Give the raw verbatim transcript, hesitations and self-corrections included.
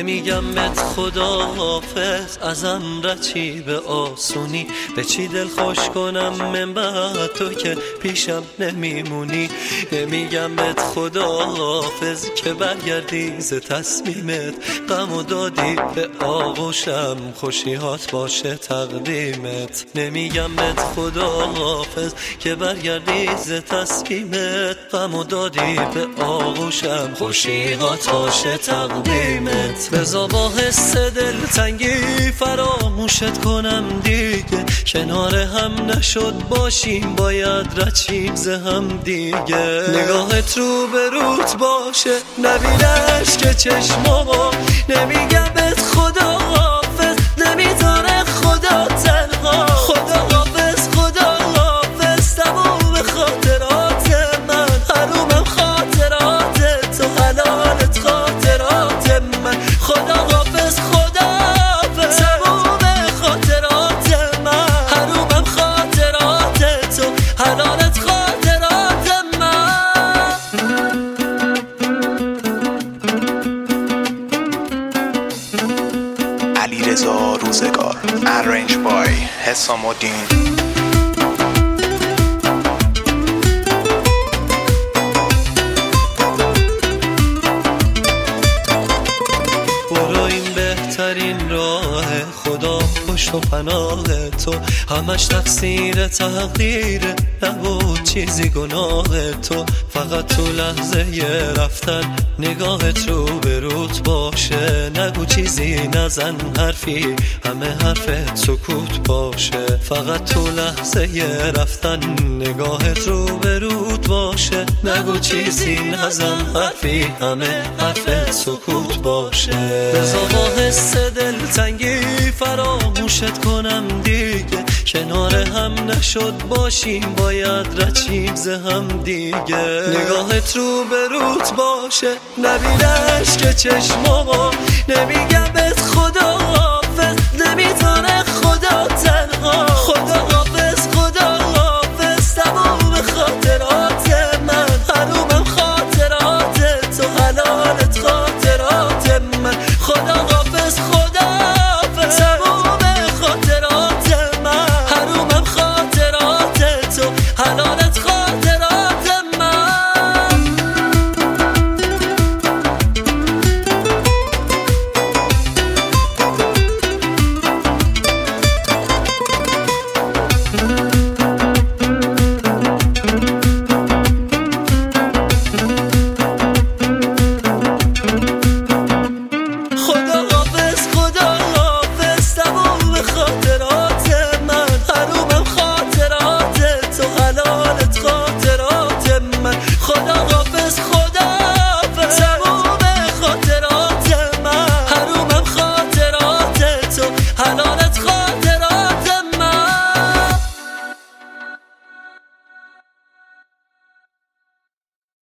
نمیگم بهت خداحافظ، ازم رچی به آسونی، به چی دل خوش کنم من بعد تو که پیشم نمیمونی. نمیگم بهت خداحافظ که برگردی ز تصمیمت، غم و دادی به آغوشم، خوشیهات باشه تقدیمت. نمیگم بهت خداحافظ که برگردی ز تصمیمت، غم و دادی به آغوشم، خوشیهات باشه تقدیمت. بذار با حس دلتنگی فراموشت کنم دیگه، کنار هم نشد باشیم باید رچیم ز هم دیگه. نگاهت رو به روت باشه نبینش که چشمامو، نمیگم بهت خداحافظ نمیذاره خدا تنها. خداحافظ خداحافظ تموم خاطرات من، حرومم خاطرات تو، حلالت خاطرات من. خداحافظ خداحافظ تموم خاطرات من، حرومم خاطرات تو، حلالت خاطرات من. علیرضا روزگار، ارنج بای حسام الدین. بهترین راه خدا پشت و پناه تو، همش تقصیر تقدیر نبود چیزی گناه تو. فقط تو لحظه رفتن نگاهت رو به روت باشه، نگو چیزی نزن حرفی همه حرفت سکوت باشه. فقط تو لحظه رفتن نگاهت رو به روت باشه، نگو چیزی نزن حرفی همه حرفت سکوت باشه. بذار با حس دلتنگی فراموشت کنم دیگه، کنار هم نشد باشیم باید رچیم ز هم دیگه. نگاهت رو به روت باشه نبینش که چشمامو، نمیگم بهت خود